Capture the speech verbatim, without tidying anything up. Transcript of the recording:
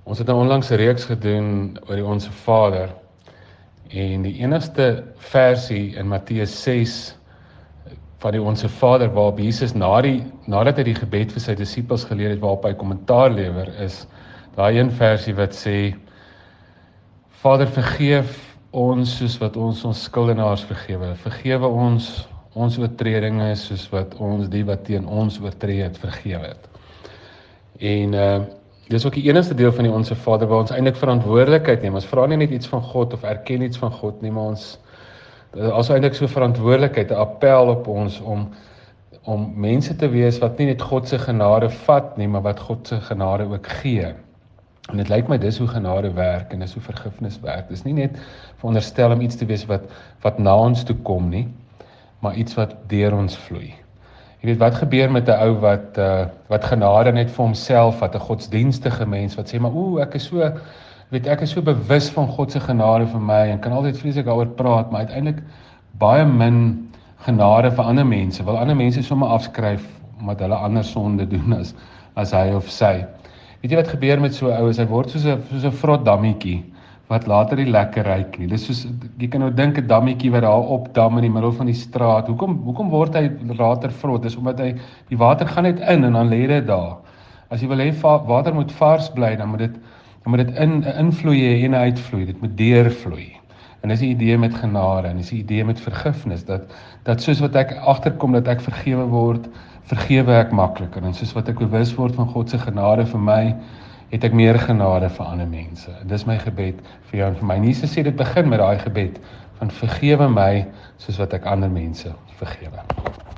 Ons het nou onlangs 'n reeks gedoen oor die Onse Vader en die enigste versie in Matteus ses van die Onse Vader waarop Jesus na die, nadat hy die gebed vir sy disippels geleer het, waarop hy kommentaar lewer, is daai een versie wat sê: Vader, vergeef ons soos wat ons ons skuldenaars vergewe. Vergewe ons ons oortredinge soos wat ons die wat teen ons oortree het vergewe het. En uh, dis ook die enigste deel van die Onse Vader waar ons eintlik verantwoordelikheid neem. Ons vra nie net iets van God of erken iets van God nie, maar ons as eintlik so verantwoordelikheid, 'n appel op ons om om mense te wees wat nie net God se genade vat nie, maar wat God se genade ook gee. En dit lyk my dis hoe genade werk en dis hoe vergifnis werk. Dis nie net veronderstel om iets te wees wat wat na ons toe kom nie, maar iets wat deur ons vloei. Jy weet wat gebeur met 'n ou wat uh, wat genade net vir homself wat 'n godsdienstige mens wat sê maar ooh ek is so weet ek is so bewus van God se genade vir my en kan altyd vreeslik daaroor praat, maar uiteindelik baie min genade vir ander mense. Wil ander mense sommer afskryf omdat hulle ander sonde doen as as hy of sy. Weet jy wat gebeur met so 'n ou? Hy word soos 'n soos 'n vrot dammetjie wat later nie lekker ruik nie. Dis soos jy kan nou dink 'n dammetjie wat daar opdam in die middel van die straat. Hoekom hoekom word hy later vrot? Dis omdat hy die water gaan net in en dan lê dit daar. As jy wil hê water moet vars bly, dan moet dit dan moet dit in 'n invloei hê en 'n uitvloei. Dit moet deurvloei. En dis die idee met genade en dis die idee met vergifnis dat dat soos wat ek agterkom dat ek vergewe word, vergewe ek makliker. En soos wat ek bewus word van God se genade vir my, het ek meer genade vir ander mense. En dis my gebed vir jou en vir my. En Jesus sê dit begin met daai gebed van vergewe my soos wat ek ander mense vergewe.